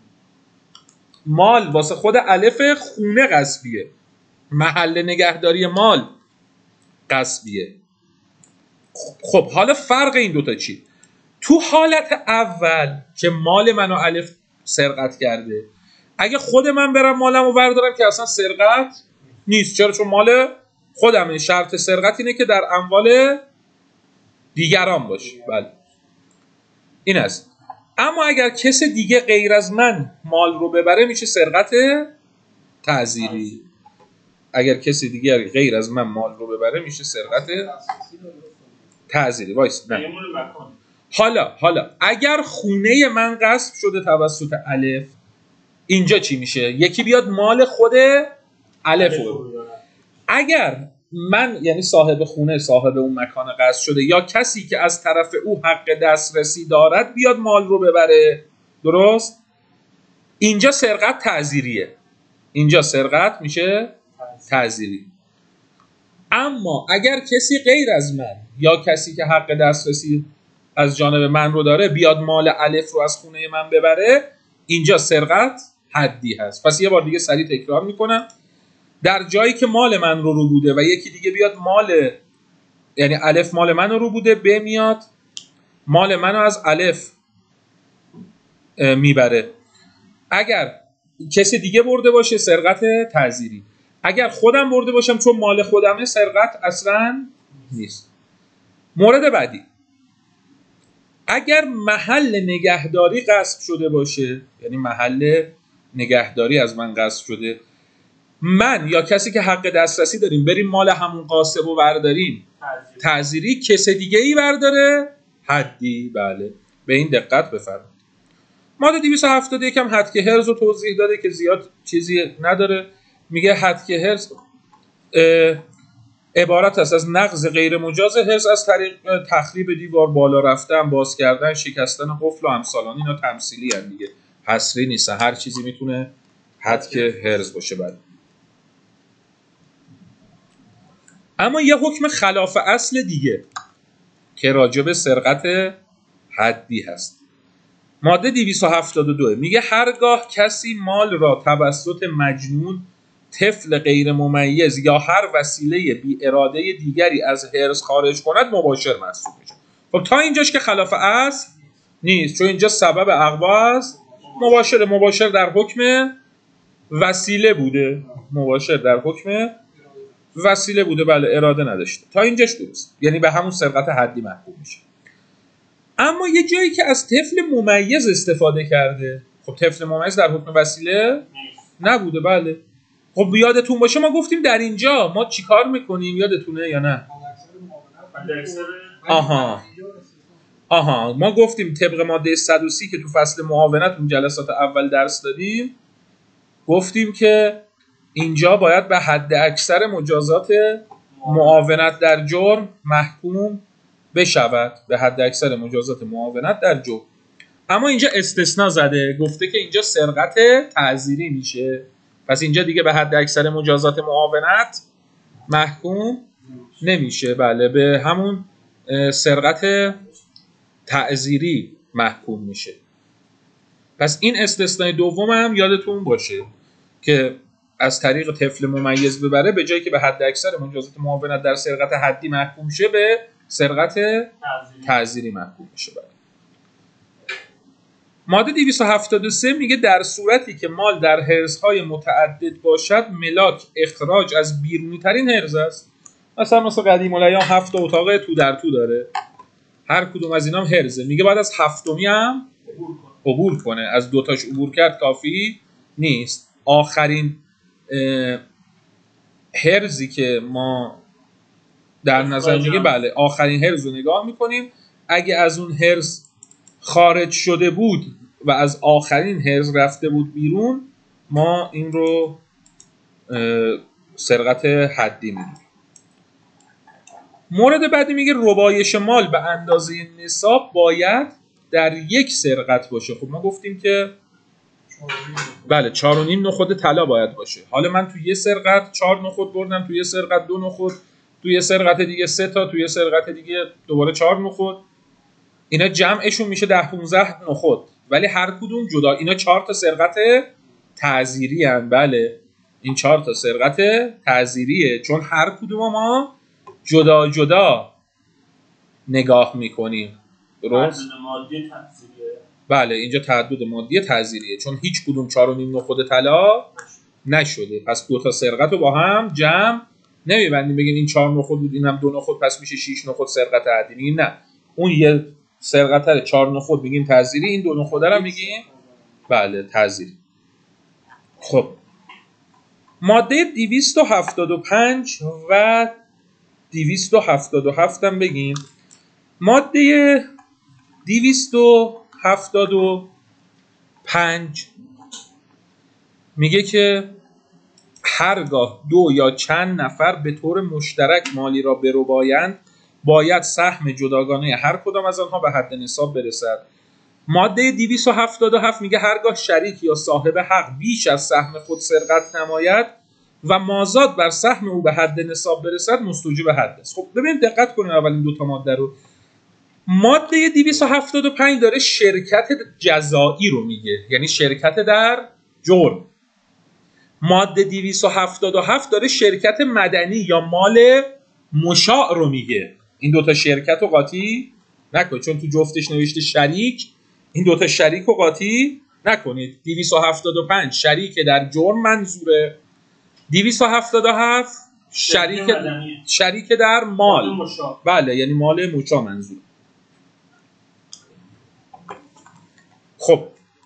Speaker 1: مال واسه خود الف خونه غصبیه، محل نگهداری مال غصبیه. خب حالا فرق این دوتا چی؟ تو حالت اول که مال منو الف سرقت کرده، اگه خود من برم مالم رو بردارم که اصلا سرقت نیست. چرا؟ چون مال خودمه. شرط سرقت اینه که در اموال دیگران باشه. بله این است. اما اگر کس دیگه غیر از من مال رو ببره میشه سرقت تعزیری. اگر کسی دیگه غیر از من مال رو ببره میشه سرقت تعزیری. وایس نه. حالا اگر خونه من غصب شده توسط الف، اینجا چی میشه؟ یکی بیاد مال خود الف رو، اگر من یعنی صاحب خونه، صاحب اون مکان قصد شده یا کسی که از طرف او حق دسترسی دارد بیاد مال رو ببره، درست؟ اینجا سرقت تعزیریه، اینجا سرقت میشه تعزیری. اما اگر کسی غیر از من یا کسی که حق دسترسی از جانب من رو داره بیاد مال الف رو از خونه من ببره، اینجا سرقت حدی هست. پس یه بار دیگه سریع تکرار میکنم. در جایی که مال من رو بوده و یکی دیگه بیاد مال، یعنی الف مال من رو بوده، ب میاد مال منو از الف میبره. اگر کسی دیگه برده باشه سرقت تعزیری، اگر خودم برده باشم چون مال خودمه سرقت اصلا نیست. مورد بعدی، اگر محل نگهداری غصب شده باشه، یعنی محل نگهداری از من غصب شده، من یا کسی که حق دسترسی داریم بریم مال همون غاصب رو برداریم تعزیری، کسی دیگه ای برداره حدی. بله به این دقت بفرمایید. ماده 271 هم حد که هرز رو توضیح داده که زیاد چیزی نداره. میگه حد که هرز عبارت است از نقض غیر مجاز هرز از طریق تخریب دیوار، بالا رفتن، باز کردن، شکستن قفل و امثالان. اینا تمثیلی هستن دیگه، حصری نیستن، هر چیزی میتونه حد که هرز باشه. بله. اما یه حکم خلاف اصل دیگه که راجع به سرقت حدی هست. ماده 272 میگه هرگاه کسی مال را توسط مجنون، طفل غیر ممیز یا هر وسیله بی اراده دیگری از حرز خارج کند مباشر محسوب میشه. خب تا اینجاش که خلاف اصل نیست، چون اینجا سبب اغوا است. مباشر در حکم وسیله بوده، مباشر در حکم وسیله بوده، بله اراده نداشته. تا اینجاش درست، یعنی به همون سرقت حدی محکوم میشه. اما یه جایی که از طفل ممیز استفاده کرده، خب طفل ممیز در حکم وسیله نبوده. بله. خب یادتون باشه ما گفتیم در اینجا ما چیکار میکنیم، یادتونه یا نه؟ آها ما گفتیم طبق ماده 130 که تو فصل معاونت اون جلسات اول درس دادیم، گفتیم که اینجا باید به حد اکثر مجازات معاونت در جرم محکوم بشود، به حد اکثر مجازات معاونت در جرم. اما اینجا استثناء زده، گفته که اینجا سرقت تعزیری میشه، پس اینجا دیگه به حد اکثر مجازات معاونت محکوم نمیشه. بله به همون سرقت تعزیری محکوم میشه. پس این استثناء دوم هم یادتون باشه که از طریق طفل ممیز ببره، به جایی که به حد اکثر مجازات معاونت در سرقت حدی محکوم شه به سرقت تعزیری محکوم میشه. بله. ماده 273 میگه در صورتی که مال در حرزهای متعدد باشد ملاک اخراج از بیرونی ترین حرز است. مثلا قدیم الایام 7 اتاق تو در تو داره، هر کدوم از اینا هم حرزه، میگه بعد از هفتمی هم عبور کنه. از دوتاش عبور کرد کافی نیست. آخرین حرزی که ما در نظر میگه، بله آخرین حرز رو نگاه میکنیم، اگه از اون حرز خارج شده بود و از آخرین حرز رفته بود بیرون، ما این رو سرقت حدی میدونیم. مورد بعدی میگه ربایش مال به اندازه نصاب باید در یک سرقت باشه. خب ما گفتیم که بله 4.5 نخود طلا باید باشه. حالا من توی یه سرقت 4 نخود بردم، توی یه سرقت 2 نخود، توی یه سرقت دیگه 3 تا، توی یه سرقت دیگه دوباره 4 نخود. اینا جمعشون میشه 10-15 نخود، ولی هر کدوم جدا. اینا 4 تا سرقت تعزیری هستند. بله این 4 تا سرقت تعزیریه، چون هر کدوم ما جدا جدا نگاه میکنیم. درست؟
Speaker 2: تعدد مادی تعزیریه.
Speaker 1: بله اینجا تعدد مادی تعزیریه، چون هیچ کدوم 4.5 نخود طلا نشده. پس 2 تا سرقت رو با هم جمع نمیبندیم بگیم این 4 نخود بود اینم 2 نخود پس میشه 6 نخود سرقت عادی. میگیم نه، اون یه سرقت رو 4 نخود میگیم تعزیری، این 2 نخود رو میگیم بله تعزیری. خب ماده 275 و 277 هم بگیم. ماده 275 میگه که هرگاه دو یا چند نفر به طور مشترک مالی را بربایند باید سهم جداگانه هر کدام از آنها به حد نصاب برسد. ماده 277 میگه هرگاه شریک یا صاحب حق بیش از سهم خود سرقت نماید و مازاد بر سهم او به حد نصاب برسد مستوجب حد است. خب ببینید دقت کنید اول این دو تا ماده رو. ماده 275 داره شرکت جزایی رو میگه، یعنی شرکت در جرم. ماده 277 داره شرکت مدنی یا مال مشاع رو میگه. این دوتا شرکت رو قاطی نکنید، چون تو جفتش نوشته شریک. این دوتا شریک رو قاطی نکنید. 275 شریک در جرم منظوره، 277 شریک در مال. بله، یعنی مال مشاع منظوره. خب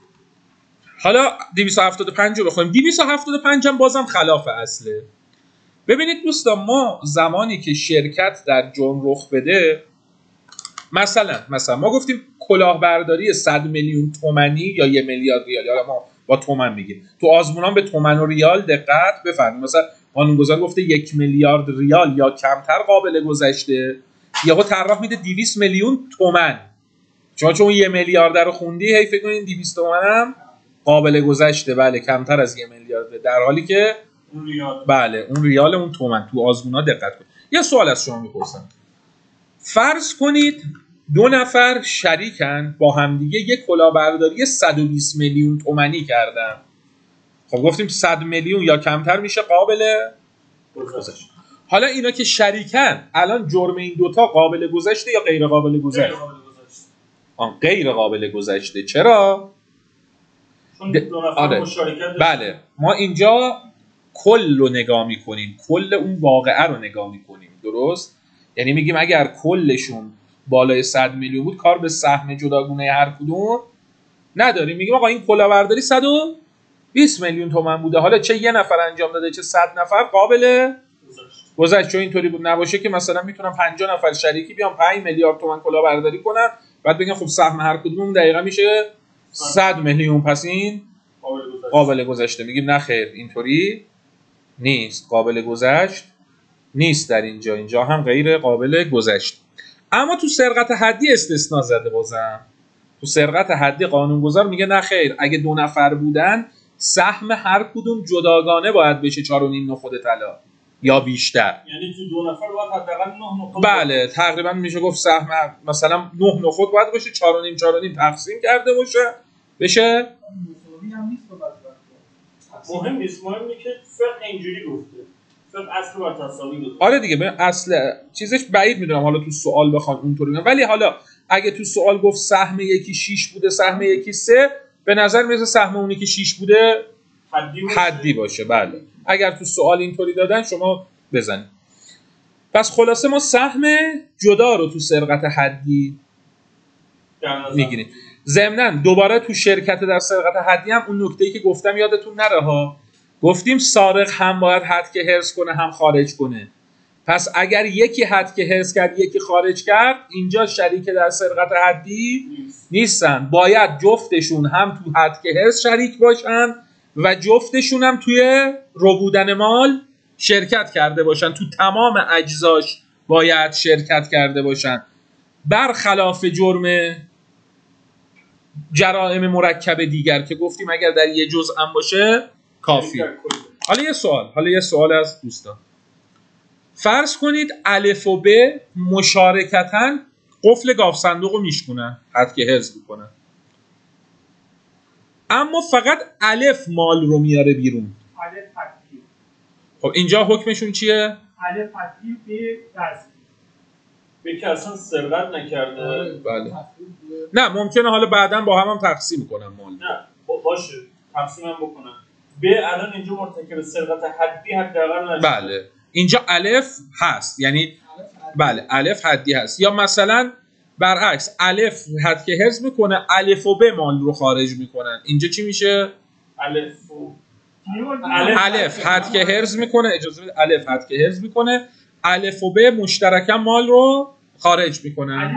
Speaker 1: حالا 275 رو بخونیم. 275 هم بازم خلاف اصله. ببینید دوستان، ما زمانی که شرکت در جرم رخ بده، مثلا ما گفتیم کلاهبرداری 100 میلیون تومانی یا 1 میلیارد ریال، حالا ما با تومن میگیم، تو آزمونان به تومن و ریال دقت بفرمایید. مثلا قانونگذار گفته 1 میلیارد ریال یا کمتر قابل گذشته، یهو طراح میده 200 میلیون تومن. چون 1 میلیارد رو خوندی، هی فکر کنین 200 تومن هم قابل گذشته. بله، کمتر از 1 میلیارد، در حالی که
Speaker 2: اون ریال،
Speaker 1: بله اون ریال اون تومن. تو آزمونا دقت کنید. یه سوال از شما میپرسم. فرض کنید 2 نفر شریکن با همدیگه یک کلاهبرداری 120 میلیون تومانی کردن. خب گفتیم 100 میلیون یا کمتر میشه قابل گذشته. حالا اینا که شریکن، الان جرم این دوتا قابل گذشته یا غیر قابل گذشته؟ غیر قابل گذشته. چرا؟
Speaker 2: چون دو نفر مشارکت.
Speaker 1: بله، ما اینجا کل رو نگاه میکنیم، کل اون واقعه رو نگاه میکنیم. درست؟ یعنی میگیم اگر کلشون بالای 100 میلیون بود، کار به سهم جداگونه هر کدوم نداریم. میگیم آقا این کلاهبرداری 120 میلیون تومان بوده، حالا چه یه نفر انجام داده چه 100 نفر قابل گذشت. چون اینطوری بود نباشه که مثلا میتونن 50 نفر شریکی بیان 5 میلیارد تومان کلاهبرداری کنن، بعد بگن خب سهم هر کدوم دقیقاً میشه 100 میلیون، پس این قابل گذشته. میگیم نه خیر، اینطوری نیست، قابل گذشت نیست. در اینجا هم غیر قابل گذشت. اما تو سرقت حدی استثناء زده. بازم تو سرقت حدی قانونگذار میگه نه خیر، اگه 2 نفر بودن سهم هر کدوم جداگانه باید بشه 4.5 نخود طلا یا بیشتر.
Speaker 2: یعنی تو 2 نفر باید حداقل 9 نخود.
Speaker 1: بله، تقریبا میشه گفت سهم مثلا 9 نخود باید باشه، 4.5 تقسیم کرده بشه.
Speaker 2: مهم نیست، مهمه که فقه اینجوری گفته، فقه اصل بر تساوی گفته.
Speaker 1: آره دیگه، به اصل چیزش بعید میدونم حالا تو سوال بخوان اونطوری بگن، ولی حالا اگه تو سوال گفت سهم یکی 6 بوده سهم یکی 3، به نظر میاد سهم اونی که 6 بوده حدی باشه. بله، اگر تو سوال اینطوری دادن شما بزنید. پس خلاصه ما سهم جدا رو تو سرقت حدی میگیریم. ضمناً دوباره تو شرکت در سرقت حدی هم اون نکته‌ای که گفتم یادتون نره ها، گفتیم سارق هم باید حد که حرز کنه هم خارج کنه. پس اگر یکی حد که حرز کرد یکی خارج کرد، اینجا شریک در سرقت حدی نیستن. باید جفتشون هم تو حد که حرز شریک باشن و جفتشون هم توی ربودن مال شرکت کرده باشن، تو تمام اجزاش باید شرکت کرده باشن، برخلاف جرائم مرکب دیگر که گفتیم اگر در یه جزء هم باشه کافی. حالا یه سوال از دوستان. فرض کنید الف و ب مشارکتاً قفل گاف صندوق رو میشکنن، حد که حفظ میکنن، اما فقط الف مال رو میاره بیرون.
Speaker 2: الف حدی.
Speaker 1: خب اینجا حکمشون چیه؟
Speaker 2: الف حدی به رزمی. به که اصلا سرقت نکرده.
Speaker 1: بله. نه ممکنه حالا بعداً با هم تقسیم کنن مال.
Speaker 2: نه باشه، تقسیم هم بکنن. به الان اینجا مرتکب سرقت حدی حداقل نشه.
Speaker 1: بله، اینجا الف هست، یعنی بله الف حدی هست. یا مثلا برعکس، الف حد که حفظ میکنه، الف و ب مال رو خارج میکنن، اینجا چی میشه؟ الف حد که حفظ میکنه، اجازه بده، الف حد که حفظ میکنه، الف و ب مشترکاً مال رو خارج میکنن.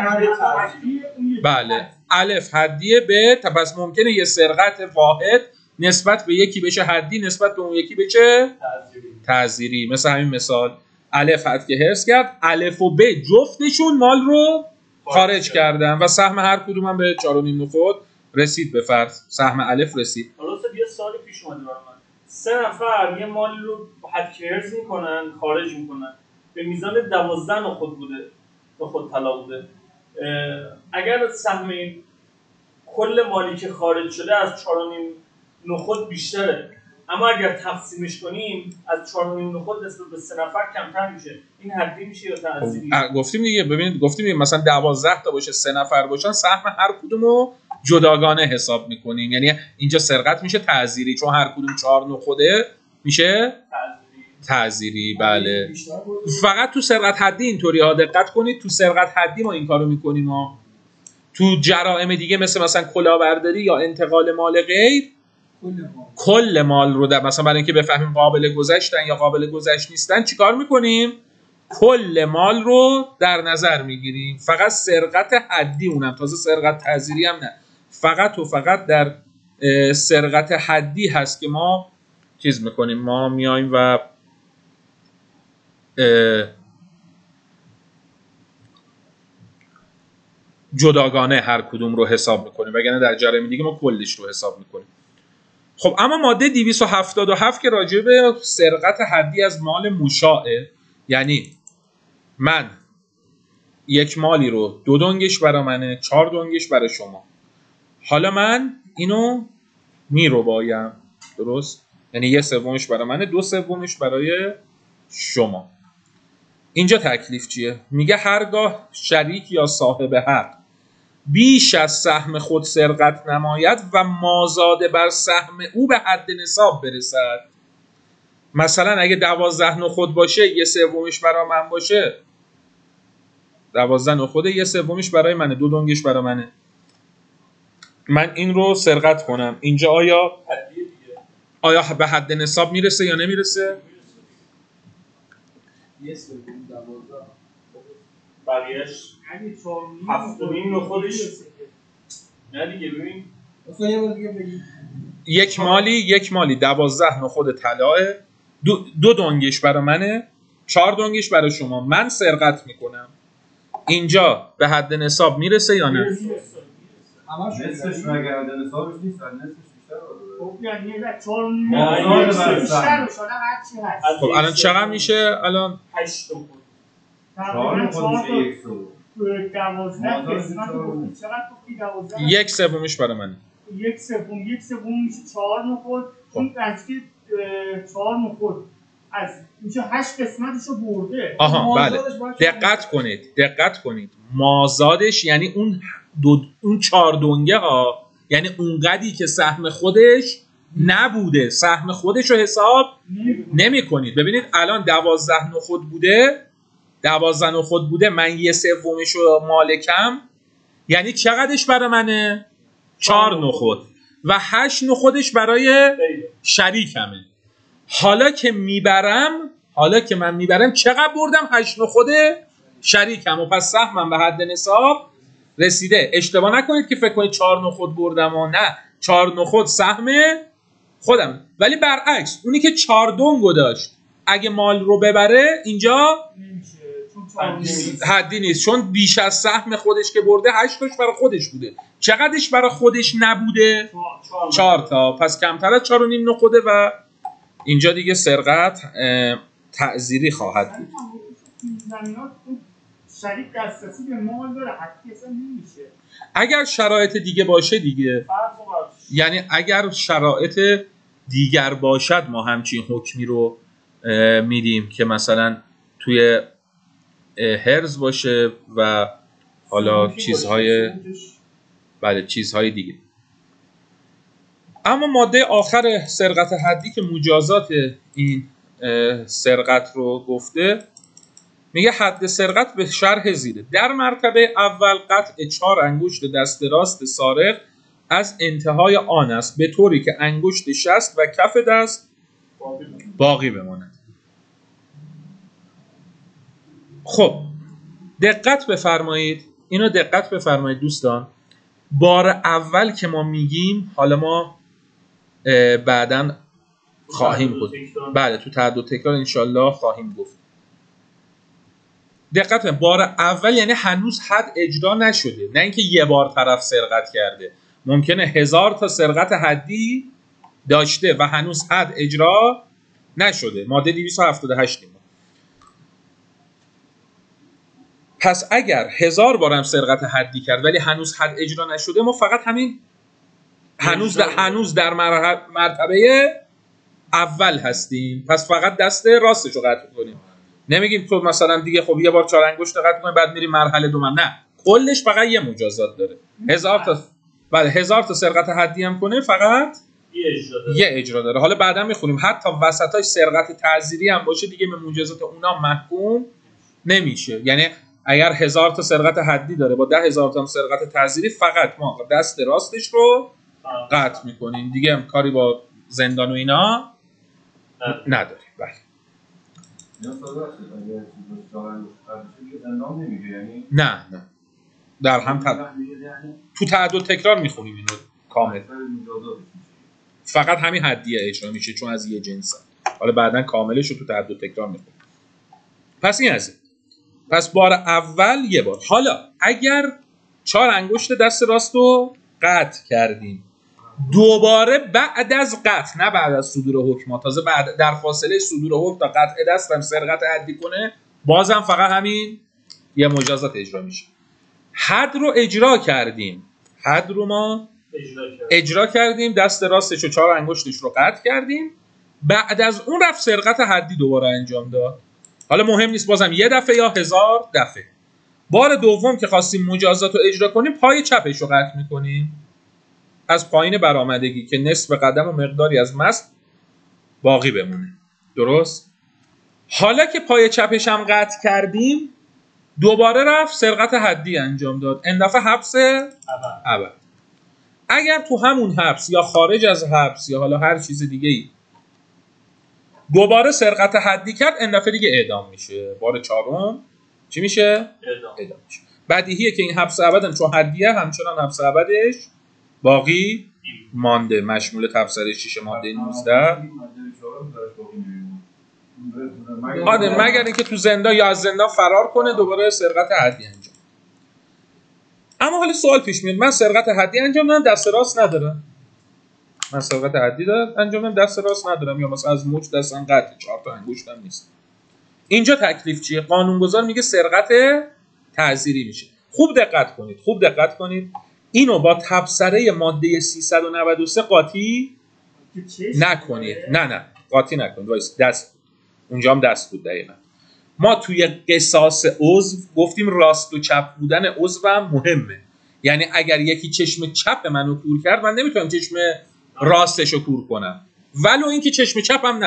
Speaker 1: بله، الف حدیه به، پس ممکنه یه سرقت واحد نسبت به یکی بشه حدی، نسبت به اون یکی بشه تعزیری. مثل همین مثال الف حد که حفظ کرد، الف و ب جفتشون مال رو خارج کردن و سهم هر کدوم هم به 4.5 نخود رسید. به فرض سهم الف رسید.
Speaker 2: درسته. یه سوالی پیش اومده برای من. 3 نفر یه مالی رو حد که حفظ میکنن، خارج میکنن، به میزان 12 نخود بوده، نخود طلا بوده. اگر سهم کل مالی که خارج شده از 4.5 نخود بیشتره، اما اگر تقسیمش کنیم از 4.5 نخود نسبت به 3 نفر کمتر میشه، این حدی میشه یا تعزیری؟
Speaker 1: گفتیم دیگه. ببینید گفتیم دیگه مثلا 12 تا باشه 3 نفر باشن، سهم هر کدومو جداگانه حساب میکنیم. یعنی اینجا سرقت میشه تعزیری، چون هر کدوم 4 نخوده میشه تعزیری. بله. فقط تو سرقت حدی اینطوری ها دقت کنید. تو سرقت حدی ما این کارو میکنیم ها. تو جرائم دیگه مثلا کلاهبرداری یا انتقال مال غیر، کل مال رو در مثلا برای اینکه بفهمیم قابل گذشتن یا قابل گذشت نیستن چیکار میکنیم؟ کل مال رو در نظر میگیریم. فقط سرقت حدی، اونم تازه سرقت تعزیری هم نه، فقط و فقط در سرقت حدی هست که ما چیز میکنیم، ما میایم و جداگانه هر کدوم رو حساب میکنیم، وگرنه در جرایم دیگه ما کلش رو حساب میکنیم. خب اما ماده 277 که راجع به سرقت حدی از مال مشاعه، یعنی من یک مالی رو 2 دنگش برای منه، 4 دنگش برای شما، حالا من اینو میربایم، درست؟ یعنی 1/3 برای منه، 2/3 برای شما. اینجا تکلیف چیه؟ میگه هرگاه شریک یا صاحب حق بیش از سهم خود سرقت نماید و مازاده بر سهم او به حد نصاب برسد. مثلا اگه 12 نخود باشه، 1/3 برای من باشه، 12 نخوده، 1/3 برای منه، 2 دنگش برای منه، من این رو سرقت کنم، اینجا آیا به حد نصاب میرسه یا نمیرسه؟
Speaker 2: بقیهش 7.5 نخودش نه دیگه. ببین
Speaker 1: یک مالی 12 نخود طلاه، 2 دنگش برای منه، 4 دنگش برای شما، من سرقت میکنم، اینجا به حد نصاب میرسه یا نه؟
Speaker 4: نصفش مگر حد نصابش نیست، نصفش بیشتر
Speaker 3: خب یعنی 4 بیشتر شده هر چی هست.
Speaker 1: خب الان چقدر میشه؟ الان
Speaker 2: 8 نخود.
Speaker 4: 4 نخود میشه
Speaker 3: 12 قسمت گفتی چقدر گفتی؟ 12
Speaker 1: 1/3 برای منه،
Speaker 3: 1/3 میشه 4 نخود. اون نزدیک 4 نخود از میشه 8 قسمتشو برده.
Speaker 1: آها بله، دقت کنید مازادش یعنی اون 4 دنگه ها، یعنی اون قدری که سهم خودش نبوده، سهم خودش رو حساب نمی کنید. ببینید الان 12 نخود بوده، من 1/3 رو مالکم، یعنی چقدرش برای منه؟ 4 نخود و 8 نخودش برای شریکمه. حالا که من میبرم چقدر بردم؟ 8 نخود شریکم و پس سهمم به حد نصاب رسیده. اشتباه نکنید که فکر کنید 4 نخود بردم و نه، 4 نخود سهم خودم. ولی برعکس اونی که 4 دنگو داشت اگه مال رو ببره اینجا حدی نیست، چون بیش از سهم خودش که برده 8 تاش برای خودش بوده. چقدرش برای خودش نبوده؟ 4 تا، پس کمتر از 4.5 نخوده و اینجا دیگه سرقت تعزیری خواهد بود.
Speaker 3: شریک دسترسی به مال داره، حتی اصلا نمیشه.
Speaker 1: اگر شرایط دیگه باشه دیگه، یعنی اگر شرایط دیگر باشد ما همچین حکمی رو میدیم که مثلا توی هرز باشه و حالا چیزهای دیگه. اما ماده آخر سرقت حدی که مجازات این سرقت رو گفته، میگه حد سرقت به شرح زیره. در مرتبه اول قطع 4 انگشت دست راست سارق از انتهای آن است، به طوری که انگشت شست و کف دست باقی بماند. خب دقت بفرمایید، اینو دقت بفرمایید دوستان. بار اول که ما میگیم، حالا ما بعداً خواهیم گفت. بله تو تعدد تکرار انشالله خواهیم گفت. دقت کنید بار اول یعنی هنوز حد اجرا نشده، نه اینکه یه بار طرف سرقت کرده. ممکنه 1000 تا سرقت حدی داشته و هنوز حد اجرا نشده. ماده 278 پس اگر 1000 بارم سرقت حدی کرد ولی هنوز حد اجرا نشده، ما فقط همین هنوز در مرتبه اول هستیم، پس فقط دست راستش رو قطع کنیم. نمیگیم تو مثلا دیگه خب یه بار 4 انگشت قطع کنیم بعد میریم مرحله دوم، نه کلش فقط یه مجازات داره. 1000 تا بله 1000 تا سرقت حدی هم کنه فقط یه اجرا داره. حالا بعدا میخونیم حتی وسطاش سرقت تعزیری هم باشه دیگه به مجازات اونا محکوم نمیشه. یعنی اگر 1000 تا سرقت حدی داره با 10,000 تا سرقت تعزیری، فقط ما دست راستش رو قطع میکنیم دیگه، هم کاری با زندان و اینا نداریم. بله نه در هم تو تعدد تکرار میخونیم اینو کامل، فقط همین حدیه اجرا میشه چون از یه جنس. حالا بعدن کاملش رو تو تعدد تکرار میخونیم. پس این از این. پس بار اول یه بار. حالا اگر 4 انگشت دست راست رو قطع کردیم، دوباره بعد از قطع، نه بعد از صدور حکم، تازه بعد در فاصله صدور حکم تا قطع دست هم سرقت حدی کنه، بازم فقط همین یه مجازات اجرا میشه. حد رو اجرا کردیم، حد رو ما اجرا کردیم، دست راستش و 4 انگشتش رو قطع کردیم، بعد از اون رفت سرقت حدی دوباره انجام داد. حالا مهم نیست بازم یه دفعه یا 1000 دفعه. بار دوم که خواستیم مجازات رو اجرا کنیم، پای چپش رو قطع میکنیم از پایین برآمدگی که نصف قدم و مقداری از مست باقی بمونه. درست؟ حالا که پای چپش هم قطع کردیم، دوباره رفت سرقت حدی انجام داد، این دفعه حبس ابد. اگر تو همون حبس یا خارج از حبس یا حالا هر چیز دیگه‌ای دوباره سرقت حدی کرد، این دفعه دیگه اعدام میشه. بار چهارم چی میشه؟ اعدام میشه. بدیهیه که این حبس ابد چون حدیه همچنان حبس ابدش باقی مانده، مشمول تفسیر 6 ماده 19. مگر اینکه تو زندان یا از زندان فرار کنه دوباره سرقت حدی انجام. اما حالا سوال پیش میاد، من سرقت حدی انجام دادم دست راست ندارم، من سرقت حدی دادم انجام دادم دست راست ندارم، یا مثلا از مچ دستم قطعه 4 تا انگشتم نیست. اینجا تکلیف چیه؟ قانونگذار میگه سرقت تعزیری میشه. خوب دقت کنید اینو با تبصره ماده 393 قاطی نکنید. نه قاطی نکنید. دست اونجا هم دست بود. دقیقاً ما توی قصاص عضو گفتیم راست و چپ بودن عضو هم مهمه. یعنی اگر یکی چشم چپ منو کور کرد، من نمیتونم چشم راستشو کور کنم، ولو اینکه چشم چپم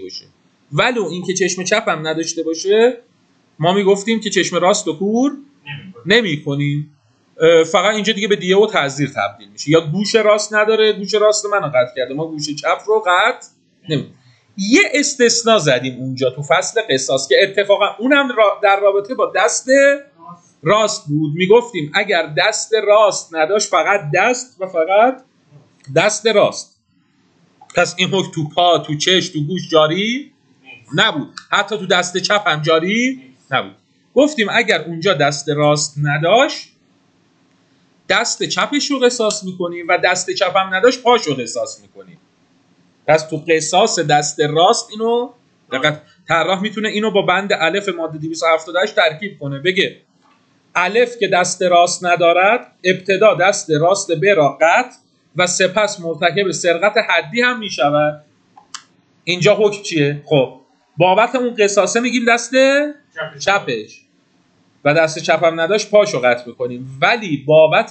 Speaker 1: نداشته باشه. ما میگفتیم که چشم راست و کور نمی‌کنیم. فقط اینجا دیگه به دیه و تعزیر تبدیل میشه. یا گوش راست نداره، گوش راست منو قطع کرده، ما گوش چپ رو قطع نمی‌کنیم. یه استثناء زدیم اونجا تو فصل قصاص که اتفاقا اونم در رابطه با دست راست بود. میگفتیم اگر دست راست نداشت فقط دست و فقط دست راست، پس این حکم تو پا، تو چشم، تو گوش جاری نبود، حتی تو دست چپ هم جاری نبود. گفتیم اگر اونجا دست راست نداشت دست چپش رو قصاص میکنیم و دست چپ هم نداشت پاش رو قصاص میکنیم. پس تو قصاص دست راست اینو دقیق طراح میتونه اینو با بند الف ماده 278 ترکیب کنه، بگه الف که دست راست ندارد ابتدا دست راست ب را قطع و سپس مرتکب سرقت حدی هم میشود. اینجا حکم چیه؟ خب بابت اون قصاصه میگیم دست چپش و دست چپ هم نداشت پاشو قطع میکنیم، ولی بابت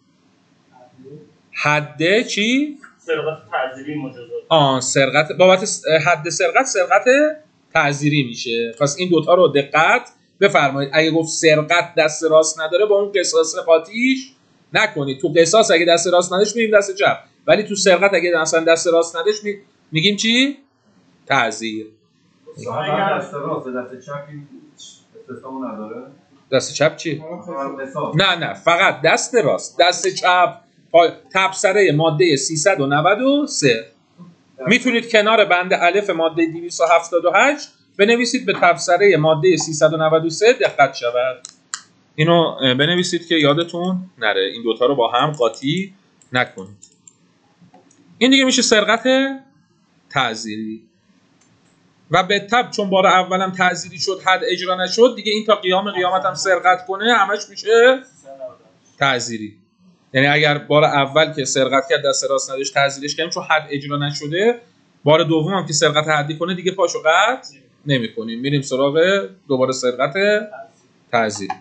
Speaker 1: حد چی؟
Speaker 2: سرقت تعزیری مجازات.
Speaker 3: سرقت بابت حد سرقت تعزیری میشه. پس این دوتا رو دقت بفرمایید. اگه گفت سرقت دست راست نداره با اون قصاص قاطیش نکنید. تو قصاص اگه دست راست نداشت میگیم دست چپ، ولی تو سرقت اگه مثلا دست راست نداشت میگیم چی؟ تعزیر.
Speaker 4: دست راست دست چپ این استثنا نداره؟
Speaker 3: دست چپ چی؟ نه فقط دست راست. دست چپ تبصره ماده 393.
Speaker 1: میتونید کنار بند الف ماده 278 بنویسید به تبصره ماده 393 دقت شود. اینو بنویسید که یادتون نره، این دوتا رو با هم قاطی نکنید. این دیگه میشه سرقت تعزیری و به تبع چون بار اولم تعزیری شد حد اجرا نشد دیگه، این تا قیامت هم سرقت کنه همش میشه تعزیری. یعنی اگر بار اول که سرقت کرد دست راست نداشت تعزیرش کردیم چون حد اجرا نشده، بار دوم هم که سرقت حدی کنه دیگه پاشو قطع نمی‌کنیم، میریم سراغ دوباره سرقت تعزیری.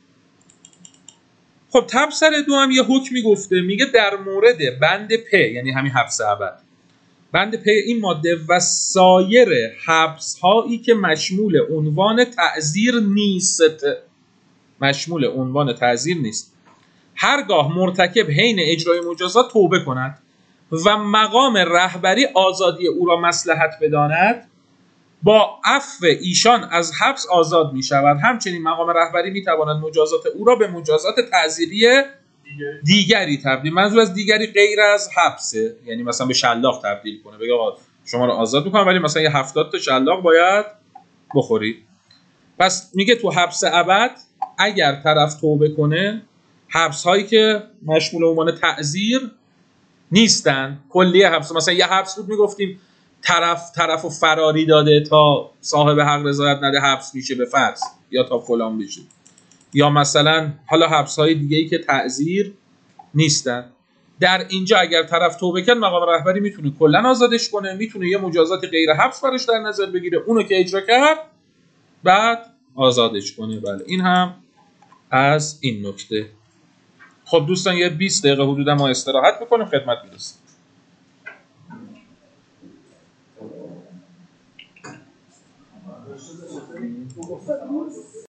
Speaker 1: خب تبصره دو هم یه حکمی گفته، میگه در مورد بند پ یعنی همین حبس ابد، بند پ این ماده و سایر حبس هایی که مشمول عنوان تعزیر نیست، مشمول عنوان تعزیر نیست، هرگاه مرتکب حین اجرای مجازات توبه کند و مقام رهبری آزادی او را مصلحت بداند، با عفو ایشان از حبس آزاد می شود. همچنین مقام رهبری می تواند مجازات او را به مجازات تعزیری دیگری تبدیل، منظور از دیگری غیر از حبسه، یعنی مثلا به شلاق تبدیل کنه، بگه آقا شما رو آزاد میکنم ولی مثلا یه 70 تا شلاق باید بخوری. پس میگه تو حبس ابد اگر طرف توبه کنه، حبس هایی که مشمول عنوان تعزیر نیستن، کلیه حبس، مثلا یه حبس بود میگفتیم طرفو فراری داده تا صاحب حق رضایت نده حبس میشه به فرض، یا تا فلان بشه، یا مثلا حالا حبس های دیگه ای که تعزیر نیستن. در اینجا اگر طرف توبه کرد مقام رهبری میتونه کلا آزادش کنه، میتونه یه مجازات غیر حبس براش در نظر بگیره، اونو که اجرا کرد بعد آزادش کنه. بله این هم از این نکته. خب دوستان یه 20 دقیقه حدودا ما استراحت میکنیم، خدمت میرسیم.